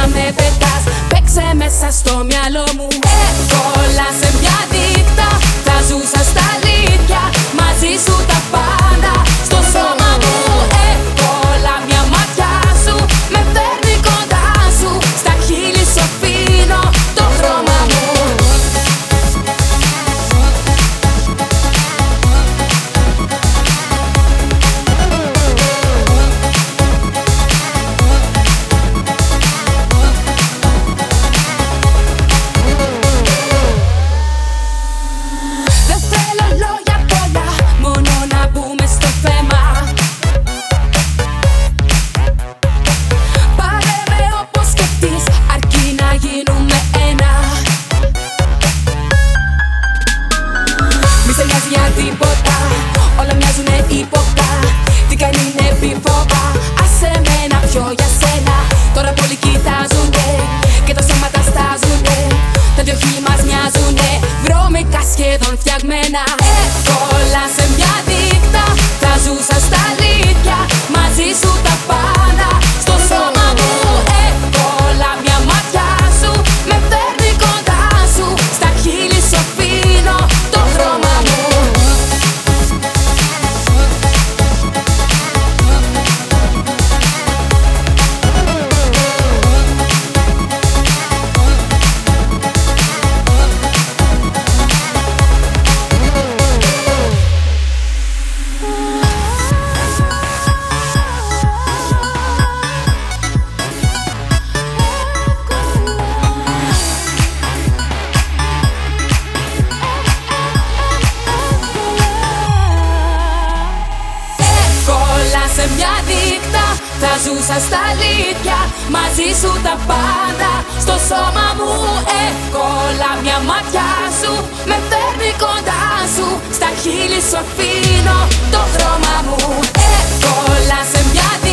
με πετάς, παίξε μέσα στο μυαλό μου. Εύκολα σε μια νύχτα θα ζούσα στα αλήθεια, μαζί σου τα πάντα στο σώμα μου. Εύκολα μια ματιά σου με φέρνει κοντά σου, στα χείλη σου αφήνω το χρώμα μου. Για τίποτα, όλα μοιάζουνε ύποπτα. Τι κάνει είναι επιφόβα, άσε με να πιω για σένα. Τώρα πολλοί κοιτάζουνε και τα σώματα στάζουνε. Τα δυο χείλη μας μοιάζουνε, βρώμικα σχεδόν φτιαγμένα. Εύκολα σε μια νύχτα θα ζούσα στα αλήθεια, μαζί σου τα πάντα στο σώμα μου. Εύκολα μια ματιά σου με φέρνει κοντά σου, στα χείλη σου αφήνω το χρώμα μου. Σε μια νύχτα θα ζούσα στα αλήθεια, μαζί σου τα πάντα στο σώμα μου. Εύκολα μια ματιά σου με φέρνει κοντά σου, στα χείλη σου αφήνω το χρώμα μου. Εύκολα σε μια